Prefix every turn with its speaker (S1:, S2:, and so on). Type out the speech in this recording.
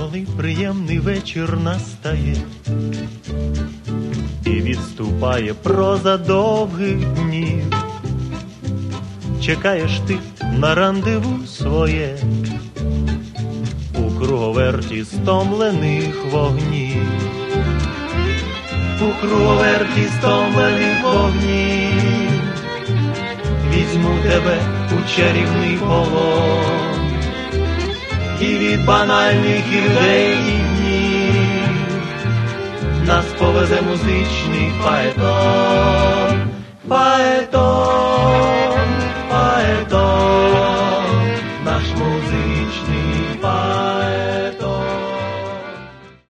S1: Коли приємний вечір настає і відступає проза довгих днів, чекаєш ти на рандеву своє у круговерті стомлених вогнів, у круговерті стомлених вогнів. Візьму тебе у чарівний полон і від банальних ідей і днів нас повезе музичний фаетон, фаетон.